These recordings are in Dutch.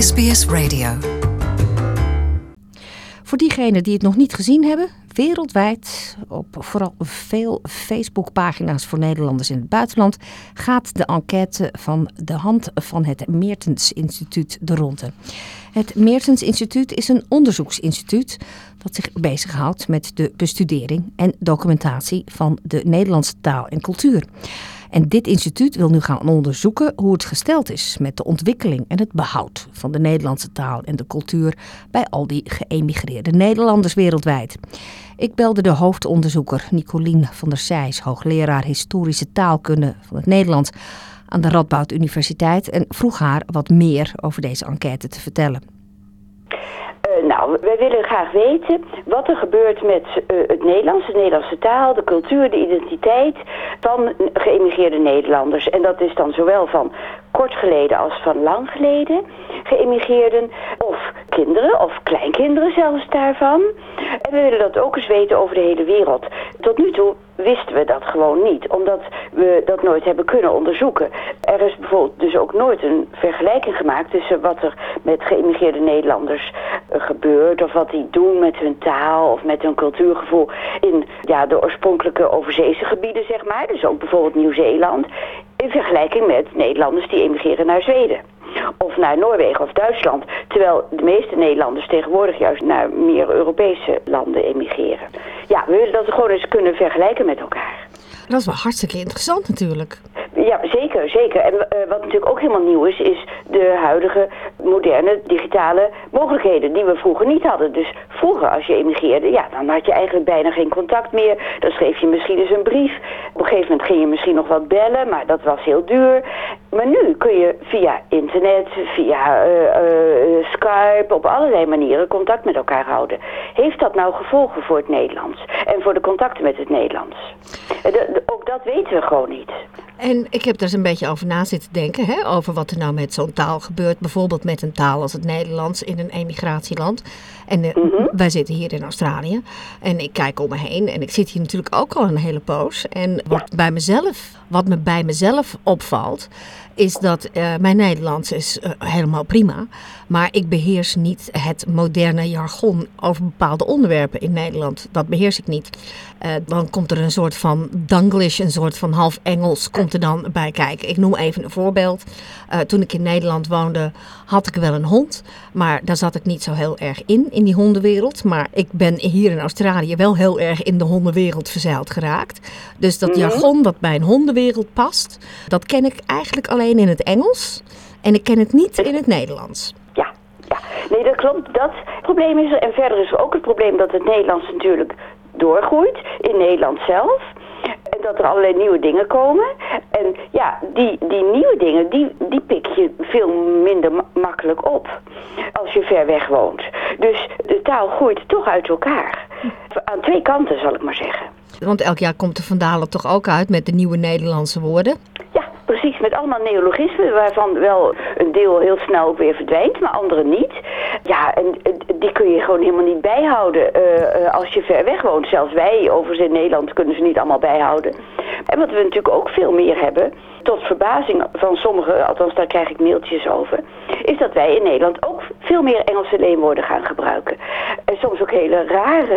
SBS Radio. Voor diegenen die het nog niet gezien hebben, wereldwijd op vooral veel Facebookpagina's voor Nederlanders in het buitenland gaat de enquête van de hand van het Meertens Instituut de ronde. Het Meertens Instituut is een onderzoeksinstituut dat zich bezighoudt met de bestudering en documentatie van de Nederlandse taal en cultuur. En dit instituut wil nu gaan onderzoeken hoe het gesteld is met de ontwikkeling en het behoud van de Nederlandse taal en de cultuur bij al die geëmigreerde Nederlanders wereldwijd. Ik belde de hoofdonderzoeker Nicolien van der Sijs, hoogleraar historische taalkunde van het Nederlands aan de Radboud Universiteit en vroeg haar wat meer over deze enquête te vertellen. Wij willen graag weten wat er gebeurt met het Nederlands, de Nederlandse taal, de cultuur, de identiteit van geëmigreerde Nederlanders. En dat is dan zowel van kort geleden als van lang geleden geëmigreerden, of kinderen of kleinkinderen zelfs daarvan. En we willen dat ook eens weten over de hele wereld. Tot nu toe wisten we dat gewoon niet, omdat we dat nooit hebben kunnen onderzoeken. Er is bijvoorbeeld dus ook nooit een vergelijking gemaakt tussen wat er met geëmigreerde Nederlanders gebeurt, of wat die doen met hun taal of met hun cultuurgevoel in de oorspronkelijke overzeese gebieden, zeg maar. Dus ook bijvoorbeeld Nieuw-Zeeland, in vergelijking met Nederlanders die emigreren naar Zweden. Of naar Noorwegen of Duitsland. Terwijl de meeste Nederlanders tegenwoordig juist naar meer Europese landen emigreren. Ja, we willen dat gewoon eens kunnen vergelijken met elkaar. Dat is wel hartstikke interessant natuurlijk. Ja, zeker, zeker. En wat natuurlijk ook helemaal nieuw is de huidige moderne digitale mogelijkheden die we vroeger niet hadden. Dus vroeger als je emigreerde, dan had je eigenlijk bijna geen contact meer. Dan schreef je misschien eens een brief. Op een gegeven moment ging je misschien nog wat bellen, maar dat was heel duur. Maar nu kun je via internet, via Skype, op allerlei manieren contact met elkaar houden. Heeft dat nou gevolgen voor het Nederlands? En voor de contacten met het Nederlands? Ook dat weten we gewoon niet. En ik heb er eens een beetje over na zitten denken, over wat er nou met zo'n taal gebeurt. Bijvoorbeeld met een taal als het Nederlands in een emigratieland. En wij zitten hier in Australië en ik kijk om me heen en ik zit hier natuurlijk ook al een hele poos. En wat me bij mezelf opvalt, is dat mijn Nederlands is helemaal prima. Maar ik beheers niet het moderne jargon over bepaalde onderwerpen in Nederland. Dat beheers ik niet. Dan komt er een soort van Danglish, een soort van half Engels komt er dan bij kijken. Ik noem even een voorbeeld. Toen ik in Nederland woonde, had ik wel een hond. Maar daar zat ik niet zo heel erg in die hondenwereld. Maar ik ben hier in Australië wel heel erg in de hondenwereld verzeild geraakt. Dus dat jargon dat bij een hondenwereld past, dat ken ik eigenlijk alleen in het Engels. En ik ken het niet in het Nederlands. Ja. Nee, dat klopt. Dat probleem is er. En verder is er ook het probleem dat het Nederlands natuurlijk doorgroeit in Nederland zelf. En dat er allerlei nieuwe dingen komen. En die nieuwe dingen, die pik je veel minder makkelijk op als je ver weg woont. Dus de taal groeit toch uit elkaar. Aan twee kanten, zal ik maar zeggen. Want elk jaar komt de Van Dalen toch ook uit met de nieuwe Nederlandse woorden? Ja, precies. Met allemaal neologismen waarvan wel een deel heel snel ook weer verdwijnt, maar andere niet. Ja, en die kun je gewoon helemaal niet bijhouden als je ver weg woont. Zelfs wij, overigens in Nederland, kunnen ze niet allemaal bijhouden. En wat we natuurlijk ook veel meer hebben, tot verbazing van sommigen, althans daar krijg ik mailtjes over, is dat wij in Nederland ook veel meer Engelse leenwoorden gaan gebruiken. En soms ook hele rare,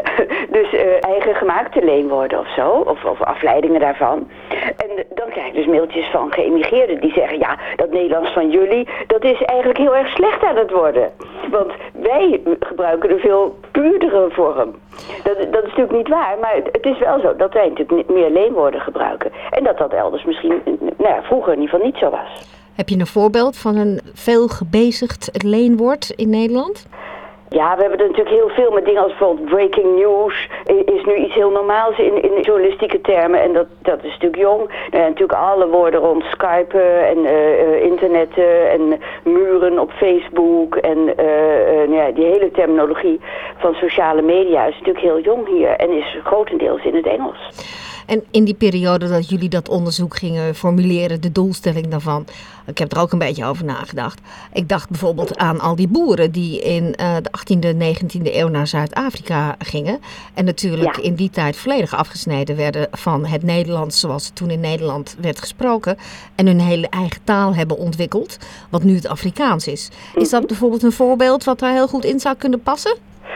dus eigen gemaakte leenwoorden of zo, of afleidingen daarvan. En dan krijg ik dus mailtjes van geëmigreerden die zeggen, dat Nederlands van jullie, dat is eigenlijk heel erg slecht aan het worden. Want wij gebruiken een veel puurdere vorm. Dat is natuurlijk niet waar, maar het is wel zo dat wij natuurlijk meer leenwoorden gebruiken. En dat elders misschien, vroeger in ieder geval niet zo was. Heb je een voorbeeld van een veel gebezigd leenwoord in Nederland? Ja, we hebben er natuurlijk heel veel met dingen als bijvoorbeeld breaking news. Is nu iets heel normaals in journalistieke termen. En dat is natuurlijk jong. Natuurlijk alle woorden rond Skype en internetten en muren op Facebook. En die hele terminologie van sociale media is natuurlijk heel jong hier. En is grotendeels in het Engels. En in die periode dat jullie dat onderzoek gingen formuleren, de doelstelling daarvan, ik heb er ook een beetje over nagedacht. Ik dacht bijvoorbeeld aan al die boeren die in de 18e, 19e eeuw naar Zuid-Afrika gingen. En natuurlijk in die tijd volledig afgesneden werden van het Nederlands zoals het toen in Nederland werd gesproken. En hun hele eigen taal hebben ontwikkeld, wat nu het Afrikaans is. Is dat bijvoorbeeld een voorbeeld wat daar heel goed in zou kunnen passen?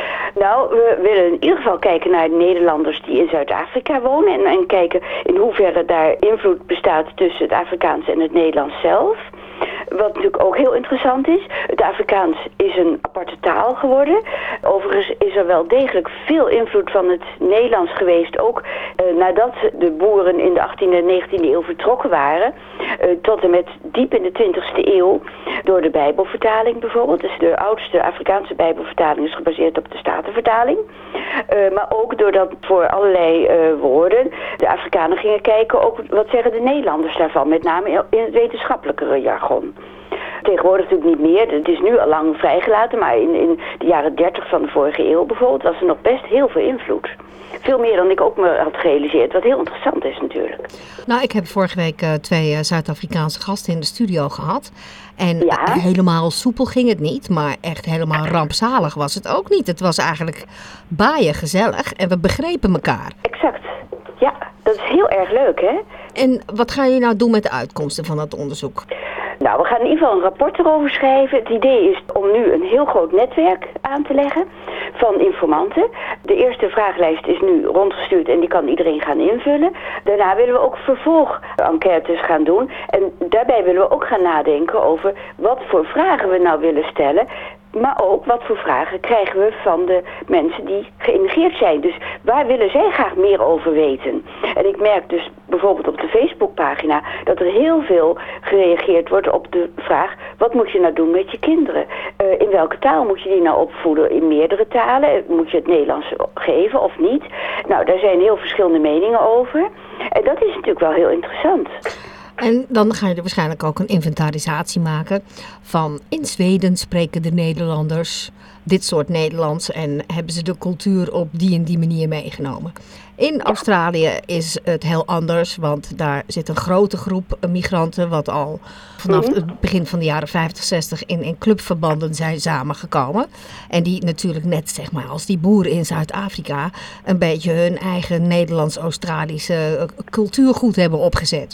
Nou, we willen in ieder geval kijken naar Nederlanders die in Zuid-Afrika wonen. En kijken in hoeverre daar invloed bestaat tussen het Afrikaans en het Nederlands zelf. Wat natuurlijk ook heel interessant is, het Afrikaans is een aparte taal geworden. Overigens is er wel degelijk veel invloed van het Nederlands geweest, ook nadat de boeren in de 18e en 19e eeuw vertrokken waren. Tot en met diep in de 20e eeuw, door de Bijbelvertaling bijvoorbeeld. Dus de oudste Afrikaanse Bijbelvertaling is gebaseerd op de Statenvertaling. Maar ook doordat voor allerlei woorden de Afrikanen gingen kijken, ook wat zeggen de Nederlanders daarvan, met name in het wetenschappelijkere jargon. Tegenwoordig natuurlijk niet meer, het is nu al lang vrijgelaten, maar in de jaren 30 van de vorige eeuw bijvoorbeeld was er nog best heel veel invloed. Veel meer dan ik ook me had gerealiseerd, wat heel interessant is natuurlijk. Nou, ik heb vorige week 2 Zuid-Afrikaanse gasten in de studio gehad. En helemaal soepel ging het niet, maar echt helemaal rampzalig was het ook niet. Het was eigenlijk baaien gezellig en we begrepen elkaar. Exact, ja, dat is heel erg leuk, hè? En wat ga je nou doen met de uitkomsten van dat onderzoek? Nou, we gaan in ieder geval een rapport erover schrijven. Het idee is om nu een heel groot netwerk aan te leggen van informanten. De eerste vragenlijst is nu rondgestuurd en die kan iedereen gaan invullen. Daarna willen we ook vervolg-enquêtes gaan doen. En daarbij willen we ook gaan nadenken over wat voor vragen we nou willen stellen. Maar ook wat voor vragen krijgen we van de mensen die geïmigreerd zijn. Dus waar willen zij graag meer over weten? En ik merk dus bijvoorbeeld op de Facebookpagina dat er heel veel gereageerd wordt op de vraag: wat moet je nou doen met je kinderen? In welke taal moet je die nou opvoeden? In meerdere talen? Moet je het Nederlands geven of niet? Nou, daar zijn heel verschillende meningen over. En dat is natuurlijk wel heel interessant. En dan ga je er waarschijnlijk ook een inventarisatie maken van in Zweden spreken de Nederlanders dit soort Nederlands en hebben ze de cultuur op die en die manier meegenomen. In Australië is het heel anders, want daar zit een grote groep migranten wat al vanaf het begin van de jaren 50, 60 in clubverbanden zijn samengekomen. En die natuurlijk net, zeg maar, als die boeren in Zuid-Afrika een beetje hun eigen Nederlands-Australische cultuurgoed hebben opgezet.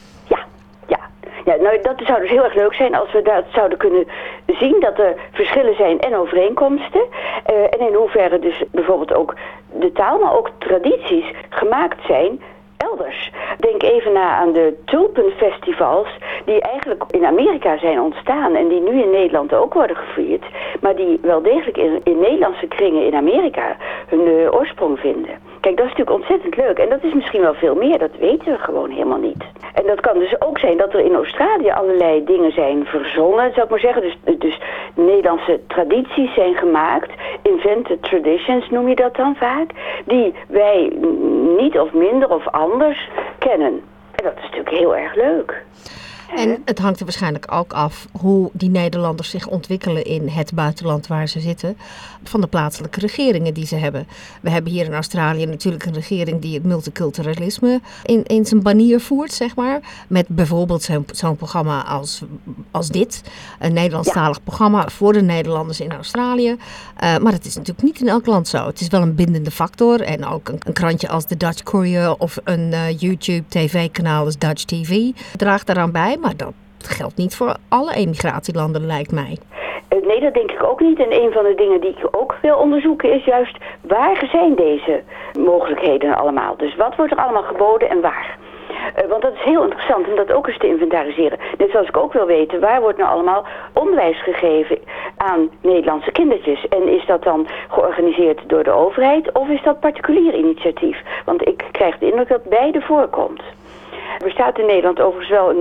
Ja, nou, dat zou dus heel erg leuk zijn als we dat zouden kunnen zien, dat er verschillen zijn en overeenkomsten. En in hoeverre dus bijvoorbeeld ook de taal, maar ook tradities gemaakt zijn elders. Denk even na aan de tulpenfestivals die eigenlijk in Amerika zijn ontstaan en die nu in Nederland ook worden gevierd, maar die wel degelijk in Nederlandse kringen in Amerika hun oorsprong vinden. Kijk, dat is natuurlijk ontzettend leuk. En dat is misschien wel veel meer. Dat weten we gewoon helemaal niet. En dat kan dus ook zijn dat er in Australië allerlei dingen zijn verzonnen, zou ik maar zeggen. Dus Nederlandse tradities zijn gemaakt. Invented traditions noem je dat dan vaak. Die wij niet of minder of anders kennen. En dat is natuurlijk heel erg leuk. En het hangt er waarschijnlijk ook af hoe die Nederlanders zich ontwikkelen in het buitenland waar ze zitten, van de plaatselijke regeringen die ze hebben. We hebben hier in Australië natuurlijk een regering die het multiculturalisme in zijn banier voert, zeg maar. Met bijvoorbeeld zo'n programma als dit. Een Nederlandstalig programma voor de Nederlanders in Australië. Maar het is natuurlijk niet in elk land zo. Het is wel een bindende factor. En ook een krantje als de Dutch Courier of een YouTube tv-kanaal als Dutch TV draagt daaraan bij. Maar dat geldt niet voor alle emigratielanden, lijkt mij. Nee, dat denk ik ook niet. En een van de dingen die ik ook wil onderzoeken is juist waar zijn deze mogelijkheden allemaal. Dus wat wordt er allemaal geboden en waar? Want dat is heel interessant om dat ook eens te inventariseren. Net zoals ik ook wil weten, waar wordt nou allemaal onderwijs gegeven aan Nederlandse kindertjes? En is dat dan georganiseerd door de overheid of is dat particulier initiatief? Want ik krijg de indruk dat beide voorkomt. Er bestaat in Nederland overigens wel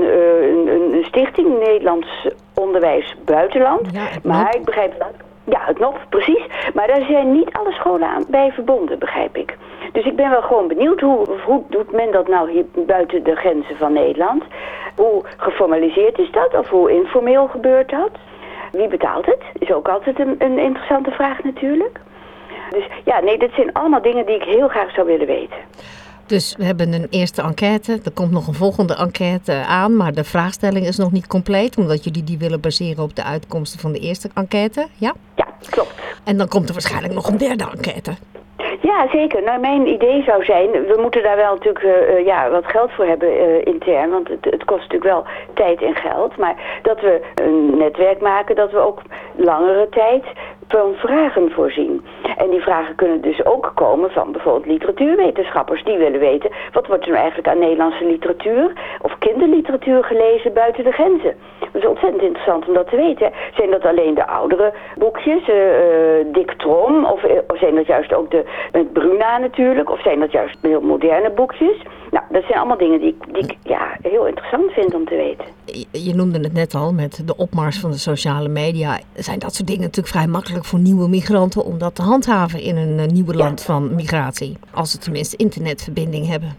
een stichting, Nederlands Onderwijs Buitenland. Ja, maar ik begrijp dat. Ja, het NOP, precies. Maar daar zijn niet alle scholen aan bij verbonden, begrijp ik. Dus ik ben wel gewoon benieuwd, hoe doet men dat nou hier buiten de grenzen van Nederland? Hoe geformaliseerd is dat? Of hoe informeel gebeurt dat? Wie betaalt het? Is ook altijd een interessante vraag natuurlijk. Dus ja, nee, dat zijn allemaal dingen die ik heel graag zou willen weten. Dus we hebben een eerste enquête. Er komt nog een volgende enquête aan. Maar de vraagstelling is nog niet compleet. Omdat jullie die willen baseren op de uitkomsten van de eerste enquête. Ja? Ja, klopt. En dan komt er waarschijnlijk nog een derde enquête. Ja, zeker. Nou, mijn idee zou zijn, we moeten daar wel natuurlijk wat geld voor hebben intern. Want het kost natuurlijk wel tijd en geld. Maar dat we een netwerk maken, dat we ook langere tijd van vragen voorzien. En die vragen kunnen dus ook komen van bijvoorbeeld literatuurwetenschappers. Die willen weten, wat wordt er nou eigenlijk aan Nederlandse literatuur of kinderliteratuur gelezen buiten de grenzen? Dat is ontzettend interessant om dat te weten. Zijn dat alleen de oudere boekjes, Dick Trom, of zijn dat juist ook met Bruna natuurlijk, of zijn dat juist heel moderne boekjes? Nou, dat zijn allemaal dingen die ik heel interessant vind om te weten. Je noemde het net al, met de opmars van de sociale media zijn dat soort dingen natuurlijk vrij makkelijk voor nieuwe migranten om dat te handhaven in een nieuwe land van migratie. Als ze tenminste internetverbinding hebben.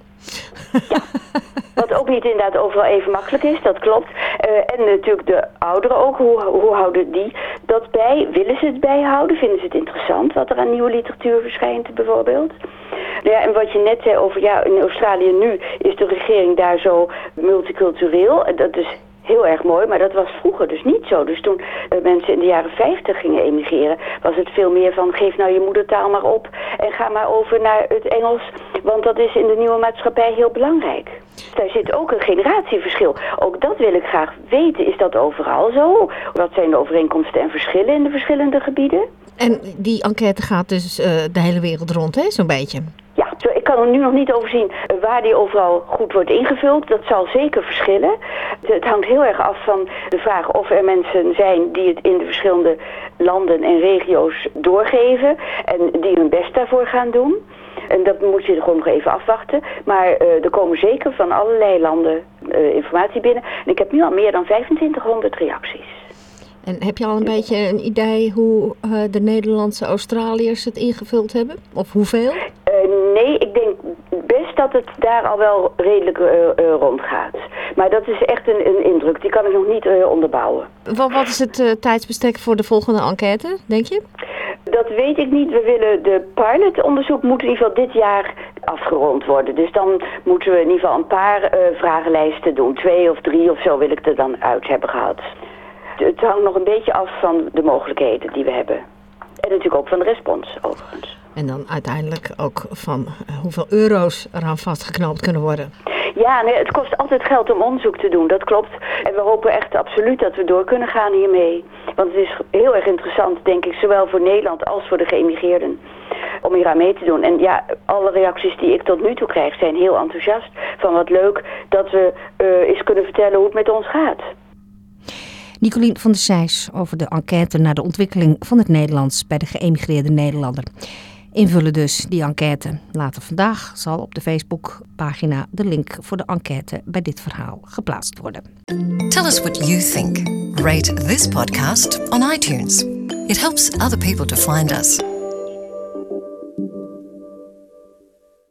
Ja, wat ook niet inderdaad overal even makkelijk is, dat klopt. En natuurlijk de ouderen ook, hoe houden die dat bij? Willen ze het bijhouden? Vinden ze het interessant wat er aan nieuwe literatuur verschijnt bijvoorbeeld? Nou ja, en wat je net zei over, in Australië nu is de regering daar zo multicultureel. Dat is heel erg mooi, maar dat was vroeger dus niet zo. Dus toen mensen in de jaren 50 gingen emigreren, was het veel meer van geef nou je moedertaal maar op en ga maar over naar het Engels, want dat is in de nieuwe maatschappij heel belangrijk. Daar zit ook een generatieverschil. Ook dat wil ik graag weten. Is dat overal zo? Wat zijn de overeenkomsten en verschillen in de verschillende gebieden? En die enquête gaat dus de hele wereld rond, hè, zo'n beetje? Ja, ik kan er nu nog niet over zien waar die overal goed wordt ingevuld. Dat zal zeker verschillen. Het hangt heel erg af van de vraag of er mensen zijn die het in de verschillende landen en regio's doorgeven en die hun best daarvoor gaan doen. En dat moet je gewoon nog even afwachten. Maar er komen zeker van allerlei landen informatie binnen. En ik heb nu al meer dan 2500 reacties. En heb je al een beetje een idee hoe de Nederlandse Australiërs het ingevuld hebben? Of hoeveel? Nee, ik denk best dat het daar al wel redelijk rondgaat. Maar dat is echt een indruk. Die kan ik nog niet onderbouwen. Wat is het tijdsbestek voor de volgende enquête, denk je? Dat weet ik niet. We willen de pilotonderzoek moet in ieder geval dit jaar afgerond worden. Dus dan moeten we in ieder geval een paar vragenlijsten doen. 2 of 3 of zo wil ik er dan uit hebben gehad. Het hangt nog een beetje af van de mogelijkheden die we hebben. En natuurlijk ook van de respons, overigens. En dan uiteindelijk ook van hoeveel euro's eraan vastgeknoopt kunnen worden. Ja, nee, het kost altijd geld om onderzoek te doen, dat klopt. En we hopen echt absoluut dat we door kunnen gaan hiermee. Want het is heel erg interessant, denk ik, zowel voor Nederland als voor de geëmigreerden, om hier aan mee te doen. En ja, alle reacties die ik tot nu toe krijg zijn heel enthousiast. Van wat leuk dat we eens kunnen vertellen hoe het met ons gaat. Nicolien van der Sijs over de enquête naar de ontwikkeling van het Nederlands bij de geëmigreerde Nederlander. Invullen dus die enquête. Later vandaag zal op de Facebookpagina de link voor de enquête bij dit verhaal geplaatst worden. Tell us what you think. Rate this podcast on iTunes. It helps other people to find us.